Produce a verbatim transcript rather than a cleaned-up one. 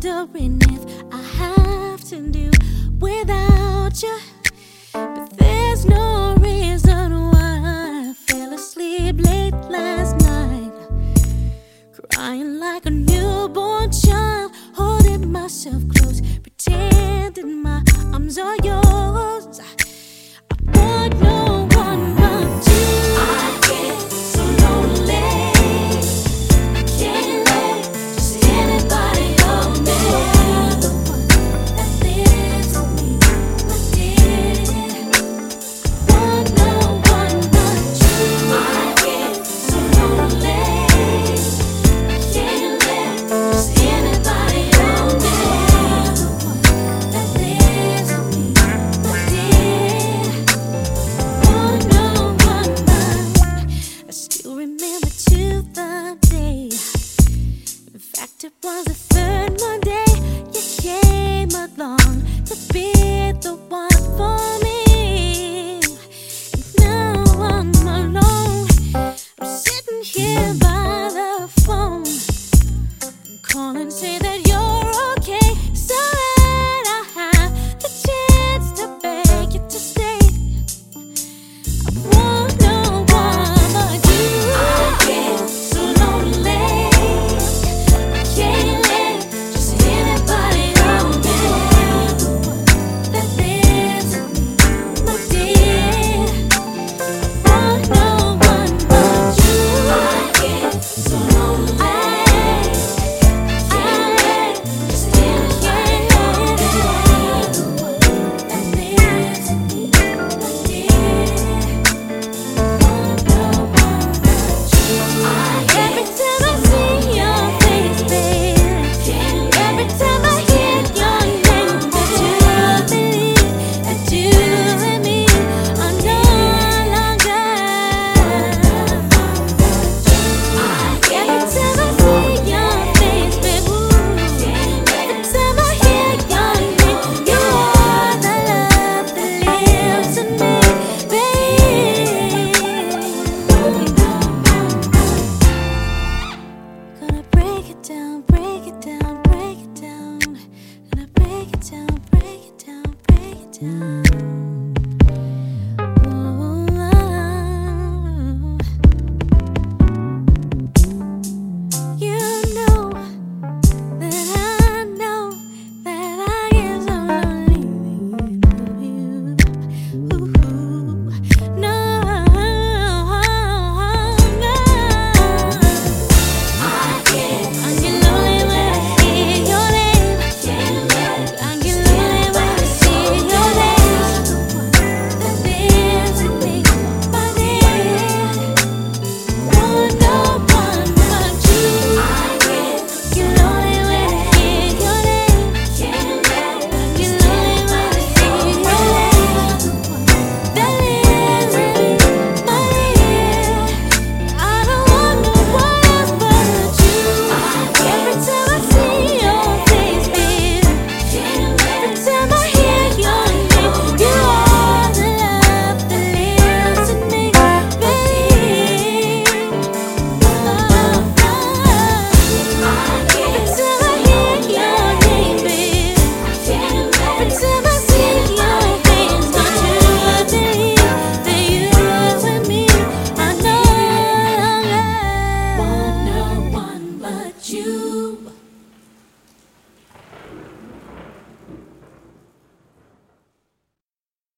wondering if I have to do without you. But there's no reason why I fell asleep late last night, crying like a newborn child, holding myself close, pretending my arms are yours. I want no one but you. I get so lonely, I can't let just anybody hold me. You're the one that lives with me, my dear. I want no one but you. I get so lonely, I can't let just anybody hold me. You're the one that lives with me, my dear. Want no one but. I still remember to the day. In fact, it was the third Monday you came along to be the one for me.